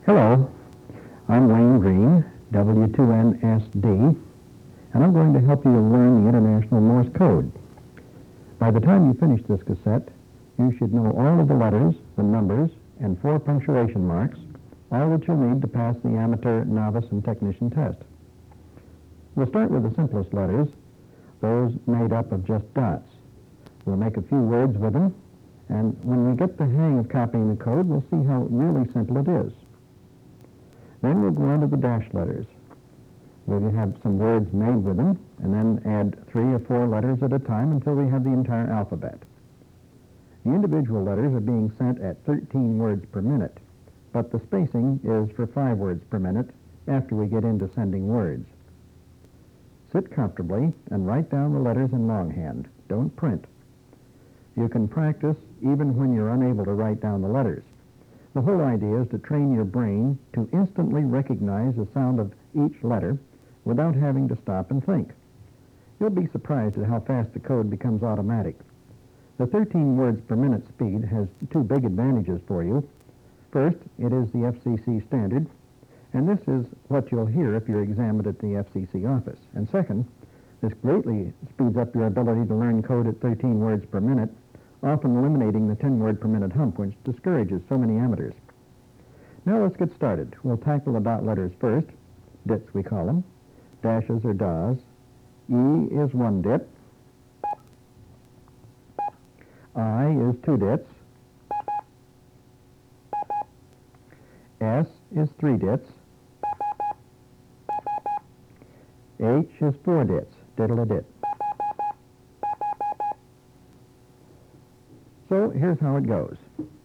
Hello, I'm Wayne Green, W2NSD, and I'm going to help you learn the International Morse Code. By the time you finish this cassette, you should know all of the letters, the numbers, and 4 punctuation marks, all that you'll need to pass the amateur, novice, and technician test. We'll start with the simplest letters, those made up of just dots. We'll make a few words with them, and when we get the hang of copying the code, we'll see how really simple it is. Then we'll go on to the dash letters. We'll have some words made with them, and then add 3 or 4 letters at a time until we have the entire alphabet. The individual letters are being sent at 13 words per minute, but the spacing is for 5 words per minute after we get into sending words. Sit comfortably and write down the letters in longhand. Don't print. You can practice even when you're unable to write down the letters. The whole idea is to train your brain to instantly recognize the sound of each letter without having to stop and think. You'll be surprised at how fast the code becomes automatic. The 13 words per minute speed has 2 big advantages for you. First, it is the FCC standard, and this is what you'll hear if you're examined at the FCC office. And second, this greatly speeds up your ability to learn code at 13 words per minute, often eliminating the 10-word per minute hump, which discourages so many amateurs. Now let's get started. We'll tackle the dot letters first. Dits, we call them. Dashes are DAs. E is 1 dit. I is 2 dits. S is 3 dits. H is 4 dits. Diddle-a-dit. So here's how it goes.